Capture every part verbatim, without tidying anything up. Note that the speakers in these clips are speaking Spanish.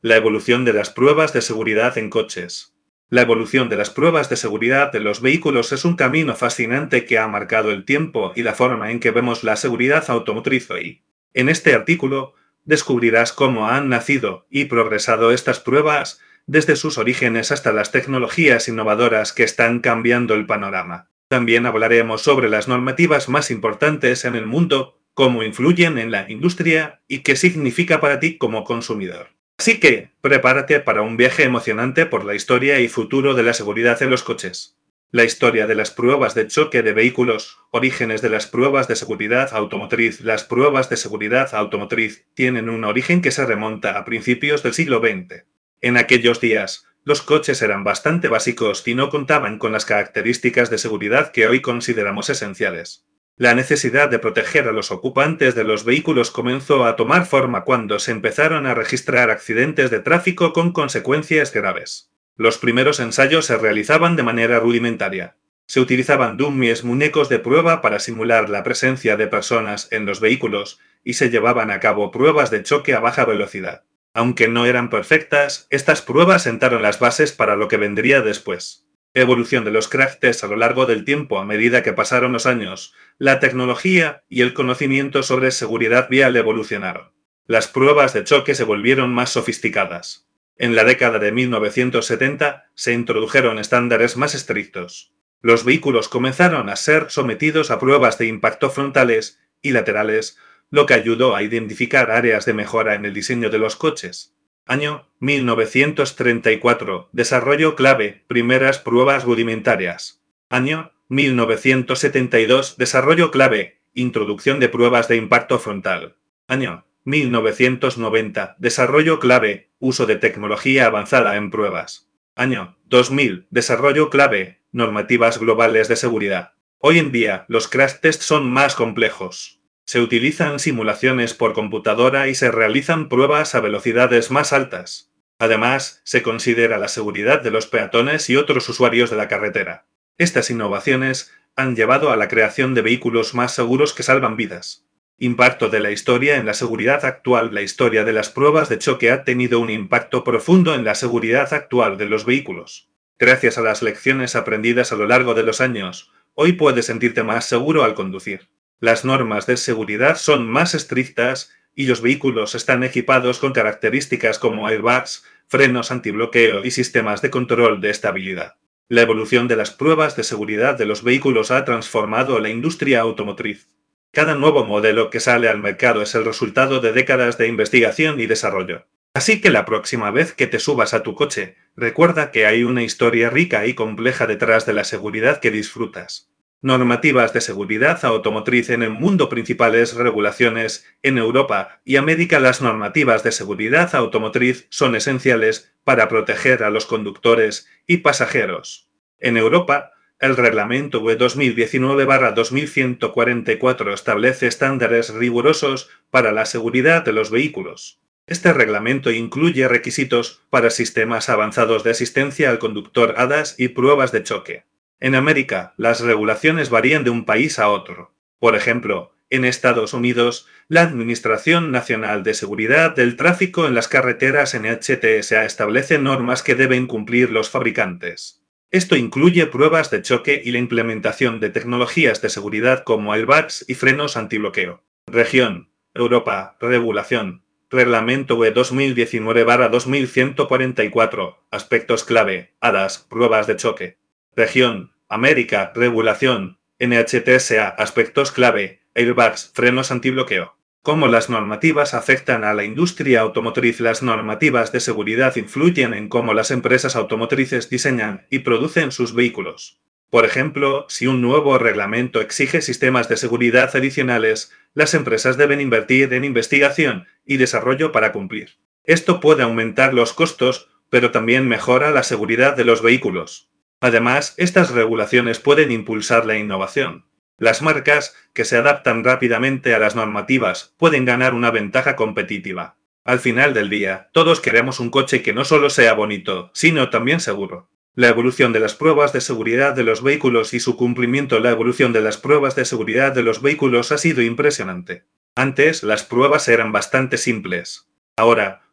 La evolución de las pruebas de seguridad en coches. La evolución de las pruebas de seguridad de los vehículos es un camino fascinante que ha marcado el tiempo y la forma en que vemos la seguridad automotriz hoy. En este artículo, descubrirás cómo han nacido y progresado estas pruebas desde sus orígenes hasta las tecnologías innovadoras que están cambiando el panorama. También hablaremos sobre las normativas más importantes en el mundo, cómo influyen en la industria y qué significa para ti como consumidor. Así que, prepárate para un viaje emocionante por la historia y futuro de la seguridad en los coches. La historia de las pruebas de choque de vehículos, orígenes de las pruebas de seguridad automotriz. Las pruebas de seguridad automotriz tienen un origen que se remonta a principios del siglo veinte. En aquellos días, los coches eran bastante básicos y no contaban con las características de seguridad que hoy consideramos esenciales. La necesidad de proteger a los ocupantes de los vehículos comenzó a tomar forma cuando se empezaron a registrar accidentes de tráfico con consecuencias graves. Los primeros ensayos se realizaban de manera rudimentaria. Se utilizaban dummies, muñecos de prueba para simular la presencia de personas en los vehículos, y se llevaban a cabo pruebas de choque a baja velocidad. Aunque no eran perfectas, estas pruebas sentaron las bases para lo que vendría después. Evolución de los crash tests a lo largo del tiempo. A medida que pasaron los años, la tecnología y el conocimiento sobre seguridad vial evolucionaron. Las pruebas de choque se volvieron más sofisticadas. En la década de mil novecientos setenta se introdujeron estándares más estrictos. Los vehículos comenzaron a ser sometidos a pruebas de impacto frontales y laterales, lo que ayudó a identificar áreas de mejora en el diseño de los coches. Año mil novecientos treinta y cuatro. Desarrollo clave. Primeras pruebas rudimentarias. Año mil novecientos setenta y dos. Desarrollo clave. Introducción de pruebas de impacto frontal. Año mil novecientos noventa. Desarrollo clave. Uso de tecnología avanzada en pruebas. Año dos mil. Desarrollo clave. Normativas globales de seguridad. Hoy en día, los crash tests son más complejos. Se utilizan simulaciones por computadora y se realizan pruebas a velocidades más altas. Además, se considera la seguridad de los peatones y otros usuarios de la carretera. Estas innovaciones han llevado a la creación de vehículos más seguros que salvan vidas. Impacto de la historia en la seguridad actual. La historia de las pruebas de choque ha tenido un impacto profundo en la seguridad actual de los vehículos. Gracias a las lecciones aprendidas a lo largo de los años, hoy puedes sentirte más seguro al conducir. Las normas de seguridad son más estrictas y los vehículos están equipados con características como airbags, frenos antibloqueo y sistemas de control de estabilidad. La evolución de las pruebas de seguridad de los vehículos ha transformado la industria automotriz. Cada nuevo modelo que sale al mercado es el resultado de décadas de investigación y desarrollo. Así que la próxima vez que te subas a tu coche, recuerda que hay una historia rica y compleja detrás de la seguridad que disfrutas. Normativas de seguridad automotriz en el mundo. Principales regulaciones. En Europa y América, las normativas de seguridad automotriz son esenciales para proteger a los conductores y pasajeros. En Europa, el Reglamento U E dos mil diecinueve barra dos mil ciento cuarenta y cuatro establece estándares rigurosos para la seguridad de los vehículos. Este reglamento incluye requisitos para sistemas avanzados de asistencia al conductor A D A S y pruebas de choque. En América, las regulaciones varían de un país a otro. Por ejemplo, en Estados Unidos, la Administración Nacional de Seguridad del Tráfico en las Carreteras N H T S A establece normas que deben cumplir los fabricantes. Esto incluye pruebas de choque y la implementación de tecnologías de seguridad como airbags y frenos antibloqueo. Región, Europa, regulación. Reglamento U E dos mil diecinueve barra dos mil ciento cuarenta y cuatro. Aspectos clave. A D A S. Pruebas de choque. Región, América, regulación, N H T S A, aspectos clave, airbags, frenos antibloqueo. ¿Cómo las normativas afectan a la industria automotriz? Las normativas de seguridad influyen en cómo las empresas automotrices diseñan y producen sus vehículos. Por ejemplo, si un nuevo reglamento exige sistemas de seguridad adicionales, las empresas deben invertir en investigación y desarrollo para cumplir. Esto puede aumentar los costos, pero también mejora la seguridad de los vehículos. Además, estas regulaciones pueden impulsar la innovación. Las marcas, que se adaptan rápidamente a las normativas, pueden ganar una ventaja competitiva. Al final del día, todos queremos un coche que no solo sea bonito, sino también seguro. La evolución de las pruebas de seguridad de los vehículos y su cumplimiento. La evolución de las pruebas de seguridad de los vehículos ha sido impresionante. Antes, las pruebas eran bastante simples. Ahora,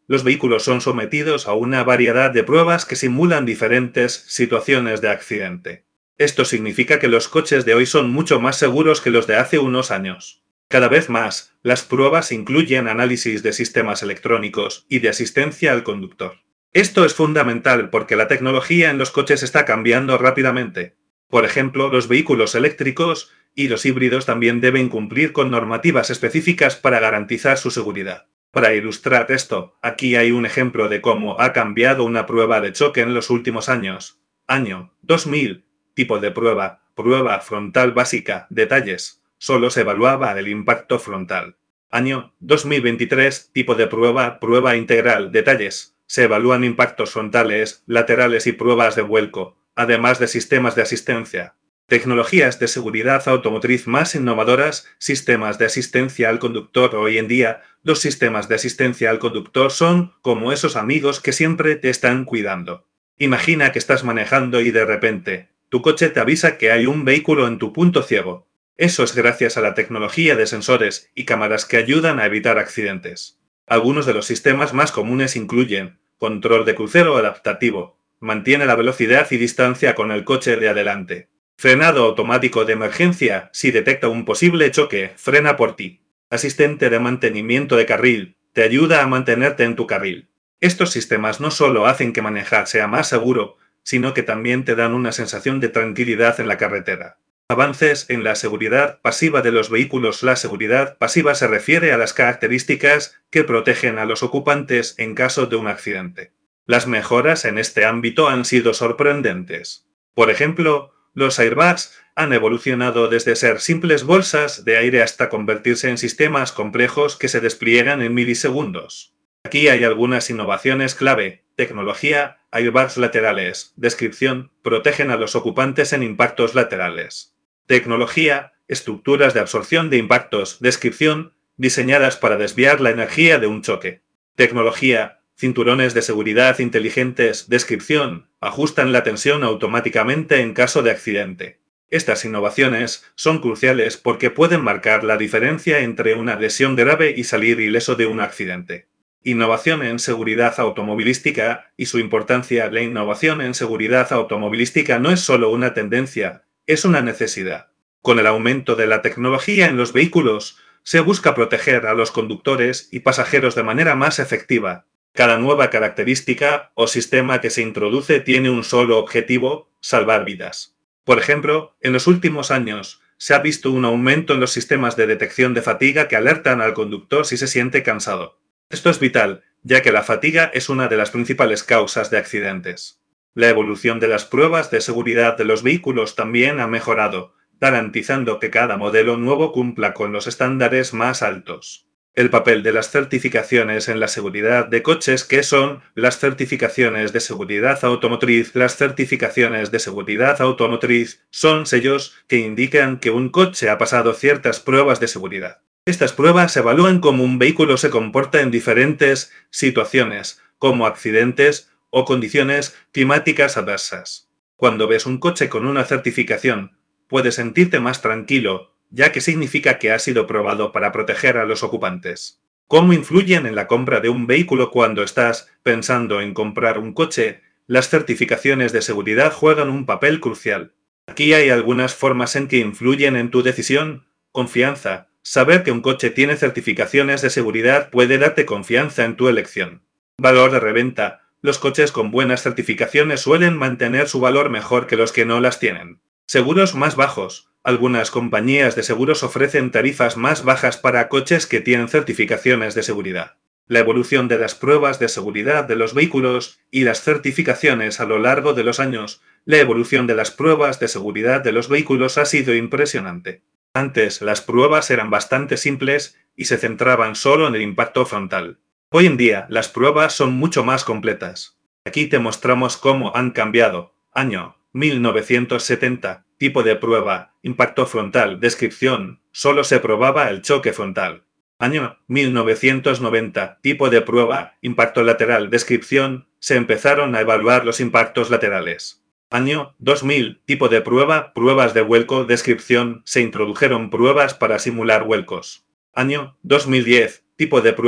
Los vehículos son sometidos a una variedad de pruebas que simulan diferentes situaciones de accidente. Esto significa que los coches de hoy son mucho más seguros que los de hace unos años. Cada vez más, las pruebas incluyen análisis de sistemas electrónicos y de asistencia al conductor. Esto es fundamental porque la tecnología en los coches está cambiando rápidamente. Por ejemplo, los vehículos eléctricos y los híbridos también deben cumplir con normativas específicas para garantizar su seguridad. Para ilustrar esto, aquí hay un ejemplo de cómo ha cambiado una prueba de choque en los últimos años. Año dos mil. Tipo de prueba. Prueba frontal básica. Detalles. Solo se evaluaba el impacto frontal. Año dos mil veintitrés. Tipo de prueba. Prueba integral. Detalles. Se evalúan impactos frontales, laterales y pruebas de vuelco, además de sistemas de asistencia. Tecnologías de seguridad automotriz más innovadoras, sistemas de asistencia al conductor. Hoy en día, los sistemas de asistencia al conductor son como esos amigos que siempre te están cuidando. Imagina que estás manejando y de repente, tu coche te avisa que hay un vehículo en tu punto ciego. Eso es gracias a la tecnología de sensores y cámaras que ayudan a evitar accidentes. Algunos de los sistemas más comunes incluyen control de crucero adaptativo, mantiene la velocidad y distancia con el coche de adelante. Frenado automático de emergencia, si detecta un posible choque, frena por ti. Asistente de mantenimiento de carril, te ayuda a mantenerte en tu carril. Estos sistemas no solo hacen que manejar sea más seguro, sino que también te dan una sensación de tranquilidad en la carretera. Avances en la seguridad pasiva de los vehículos. La seguridad pasiva se refiere a las características que protegen a los ocupantes en caso de un accidente. Las mejoras en este ámbito han sido sorprendentes. Por ejemplo, los airbags han evolucionado desde ser simples bolsas de aire hasta convertirse en sistemas complejos que se despliegan en milisegundos. Aquí hay algunas innovaciones clave. Tecnología, airbags laterales. Descripción, protegen a los ocupantes en impactos laterales. Tecnología, estructuras de absorción de impactos. Descripción, diseñadas para desviar la energía de un choque. Tecnología, cinturones de seguridad inteligentes. Descripción, ajustan la tensión automáticamente en caso de accidente. Estas innovaciones son cruciales porque pueden marcar la diferencia entre una lesión grave y salir ileso de un accidente. Innovación en seguridad automovilística y su importancia. La innovación en seguridad automovilística no es solo una tendencia, es una necesidad. Con el aumento de la tecnología en los vehículos, se busca proteger a los conductores y pasajeros de manera más efectiva. Cada nueva característica o sistema que se introduce tiene un solo objetivo: salvar vidas. Por ejemplo, en los últimos años, se ha visto un aumento en los sistemas de detección de fatiga que alertan al conductor si se siente cansado. Esto es vital, ya que la fatiga es una de las principales causas de accidentes. La evolución de las pruebas de seguridad de los vehículos también ha mejorado, garantizando que cada modelo nuevo cumpla con los estándares más altos. El papel de las certificaciones en la seguridad de coches. ¿Qué son las certificaciones de seguridad automotriz? Las certificaciones de seguridad automotriz son sellos que indican que un coche ha pasado ciertas pruebas de seguridad. Estas pruebas evalúan cómo un vehículo se comporta en diferentes situaciones, como accidentes o condiciones climáticas adversas. Cuando ves un coche con una certificación, puedes sentirte más tranquilo, ya que significa que ha sido probado para proteger a los ocupantes. ¿Cómo influyen en la compra de un vehículo? Cuando estás pensando en comprar un coche, las certificaciones de seguridad juegan un papel crucial. Aquí hay algunas formas en que influyen en tu decisión. Confianza. Saber que un coche tiene certificaciones de seguridad puede darte confianza en tu elección. Valor de reventa. Los coches con buenas certificaciones suelen mantener su valor mejor que los que no las tienen. Seguros más bajos. Algunas compañías de seguros ofrecen tarifas más bajas para coches que tienen certificaciones de seguridad. La evolución de las pruebas de seguridad de los vehículos y las certificaciones a lo largo de los años. La evolución de las pruebas de seguridad de los vehículos ha sido impresionante. Antes, las pruebas eran bastante simples y se centraban solo en el impacto frontal. Hoy en día, las pruebas son mucho más completas. Aquí te mostramos cómo han cambiado. Año mil novecientos setenta. Tipo de prueba. Impacto frontal. Descripción. Solo se probaba el choque frontal. Año mil novecientos noventa. Tipo de prueba. Impacto lateral. Descripción. Se empezaron a evaluar los impactos laterales. Año dos mil. Tipo de prueba. Pruebas de vuelco. Descripción. Se introdujeron pruebas para simular vuelcos. Año dos mil diez. Tipo de prueba.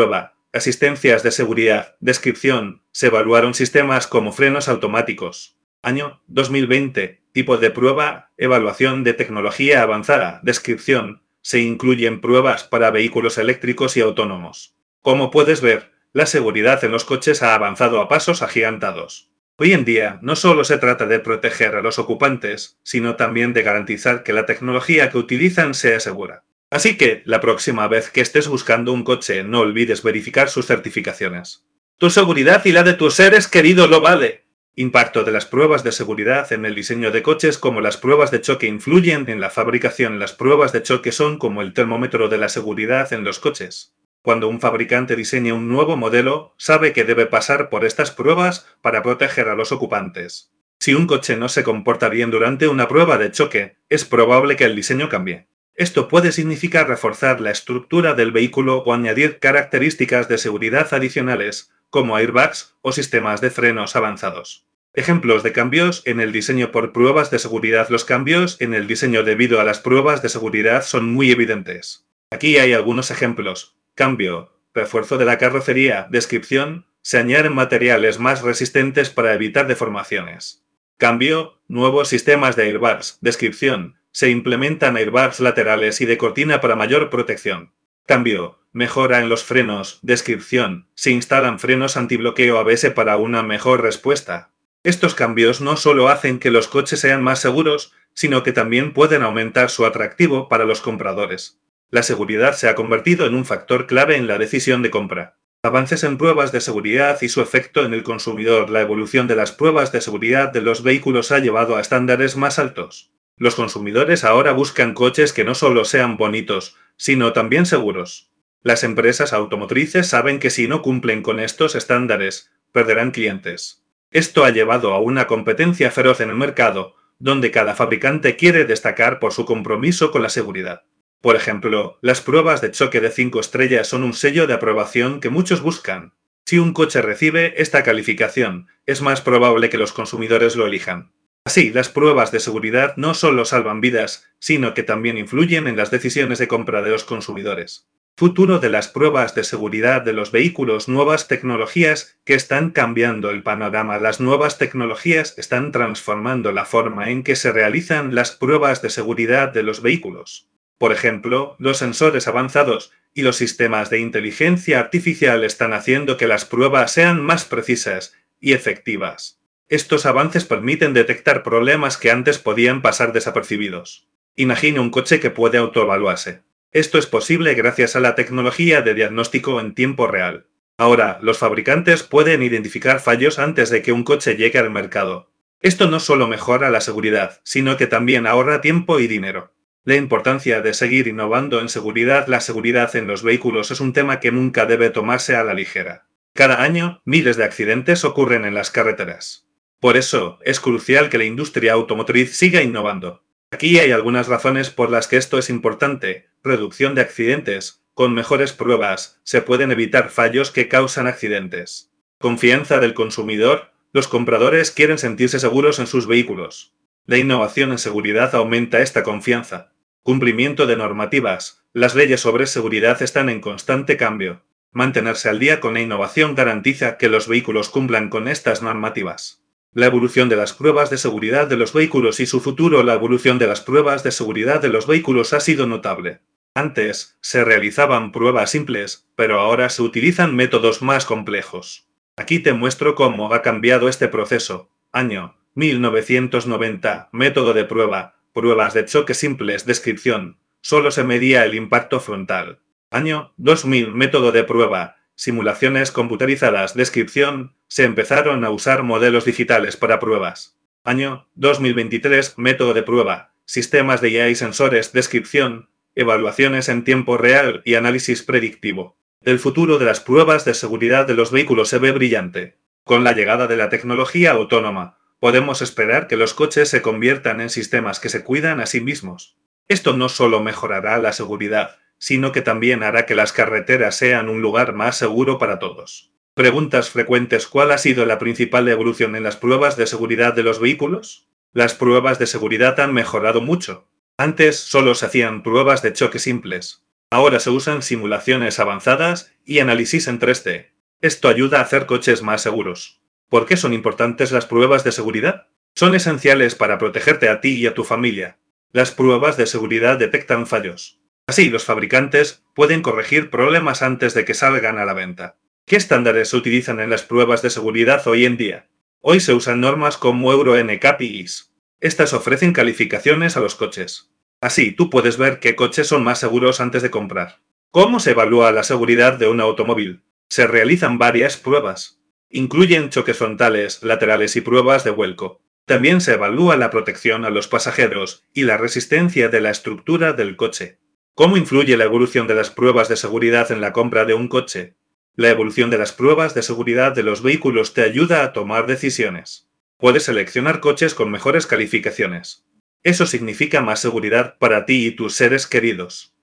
Asistencias de seguridad. Descripción. Se evaluaron sistemas como frenos automáticos. Año dos mil veinte. Tipo de prueba. Evaluación de tecnología avanzada. Descripción. Se incluyen pruebas para vehículos eléctricos y autónomos. Como puedes ver, la seguridad en los coches ha avanzado a pasos agigantados. Hoy en día no solo se trata de proteger a los ocupantes, sino también de garantizar que la tecnología que utilizan sea segura. Así que, la próxima vez que estés buscando un coche, no olvides verificar sus certificaciones. Tu seguridad y la de tus seres queridos lo vale. Impacto de las pruebas de seguridad en el diseño de coches. Como las pruebas de choque influyen en la fabricación, las pruebas de choque son como el termómetro de la seguridad en los coches. Cuando un fabricante diseña un nuevo modelo, sabe que debe pasar por estas pruebas para proteger a los ocupantes. Si un coche no se comporta bien durante una prueba de choque, es probable que el diseño cambie. Esto puede significar reforzar la estructura del vehículo o añadir características de seguridad adicionales, como airbags o sistemas de frenos avanzados. Ejemplos de cambios en el diseño por pruebas de seguridad. Los cambios en el diseño debido a las pruebas de seguridad son muy evidentes. Aquí hay algunos ejemplos. Cambio. Refuerzo de la carrocería. Descripción. Se añaden materiales más resistentes para evitar deformaciones. Cambio. Nuevos sistemas de airbags. Descripción. Se implementan airbags laterales y de cortina para mayor protección. Cambio. Mejora en los frenos. Descripción. Se instalan frenos antibloqueo A B S para una mejor respuesta. Estos cambios no solo hacen que los coches sean más seguros, sino que también pueden aumentar su atractivo para los compradores. La seguridad se ha convertido en un factor clave en la decisión de compra. Avances en pruebas de seguridad y su efecto en el consumidor. La evolución de las pruebas de seguridad de los vehículos ha llevado a estándares más altos. Los consumidores ahora buscan coches que no solo sean bonitos, sino también seguros. Las empresas automotrices saben que si no cumplen con estos estándares, perderán clientes. Esto ha llevado a una competencia feroz en el mercado, donde cada fabricante quiere destacar por su compromiso con la seguridad. Por ejemplo, las pruebas de choque de cinco estrellas son un sello de aprobación que muchos buscan. Si un coche recibe esta calificación, es más probable que los consumidores lo elijan. Así, las pruebas de seguridad no solo salvan vidas, sino que también influyen en las decisiones de compra de los consumidores. Futuro de las pruebas de seguridad de los vehículos. Nuevas tecnologías que están cambiando el panorama. Las nuevas tecnologías están transformando la forma en que se realizan las pruebas de seguridad de los vehículos. Por ejemplo, los sensores avanzados y los sistemas de inteligencia artificial están haciendo que las pruebas sean más precisas y efectivas. Estos avances permiten detectar problemas que antes podían pasar desapercibidos. Imagine un coche que puede autoevaluarse. Esto es posible gracias a la tecnología de diagnóstico en tiempo real. Ahora, los fabricantes pueden identificar fallos antes de que un coche llegue al mercado. Esto no solo mejora la seguridad, sino que también ahorra tiempo y dinero. La importancia de seguir innovando en seguridad. La seguridad en los vehículos es un tema que nunca debe tomarse a la ligera. Cada año, miles de accidentes ocurren en las carreteras. Por eso, es crucial que la industria automotriz siga innovando. Aquí hay algunas razones por las que esto es importante. Reducción de accidentes. Con mejores pruebas, se pueden evitar fallos que causan accidentes. Confianza del consumidor. Los compradores quieren sentirse seguros en sus vehículos. La innovación en seguridad aumenta esta confianza. Cumplimiento de normativas. Las leyes sobre seguridad están en constante cambio. Mantenerse al día con la innovación garantiza que los vehículos cumplan con estas normativas. La evolución de las pruebas de seguridad de los vehículos y su futuro. La evolución de las pruebas de seguridad de los vehículos ha sido notable. Antes, se realizaban pruebas simples, pero ahora se utilizan métodos más complejos. Aquí te muestro cómo ha cambiado este proceso. Año mil novecientos noventa. Método de prueba. Pruebas de choque simples. Descripción. Solo se medía el impacto frontal. Año dos mil. Método de prueba. Simulaciones computarizadas. Descripción. Se empezaron a usar modelos digitales para pruebas. Año dos mil veintitrés. Método de prueba. Sistemas de I A y sensores. Descripción. Evaluaciones en tiempo real y análisis predictivo. El futuro de las pruebas de seguridad de los vehículos se ve brillante. Con la llegada de la tecnología autónoma, podemos esperar que los coches se conviertan en sistemas que se cuidan a sí mismos. Esto no solo mejorará la seguridad, sino que también hará que las carreteras sean un lugar más seguro para todos. Preguntas frecuentes. ¿Cuál ha sido la principal evolución en las pruebas de seguridad de los vehículos? Las pruebas de seguridad han mejorado mucho. Antes solo se hacían pruebas de choque simples. Ahora se usan simulaciones avanzadas y análisis en tres D. Esto ayuda a hacer coches más seguros. ¿Por qué son importantes las pruebas de seguridad? Son esenciales para protegerte a ti y a tu familia. Las pruebas de seguridad detectan fallos. Así, los fabricantes pueden corregir problemas antes de que salgan a la venta. ¿Qué estándares se utilizan en las pruebas de seguridad hoy en día? Hoy se usan normas como Euro N C A P y I S. Estas ofrecen calificaciones a los coches. Así, tú puedes ver qué coches son más seguros antes de comprar. ¿Cómo se evalúa la seguridad de un automóvil? Se realizan varias pruebas. Incluyen choques frontales, laterales y pruebas de vuelco. También se evalúa la protección a los pasajeros y la resistencia de la estructura del coche. ¿Cómo influye la evolución de las pruebas de seguridad en la compra de un coche? La evolución de las pruebas de seguridad de los vehículos te ayuda a tomar decisiones. Puedes seleccionar coches con mejores calificaciones. Eso significa más seguridad para ti y tus seres queridos.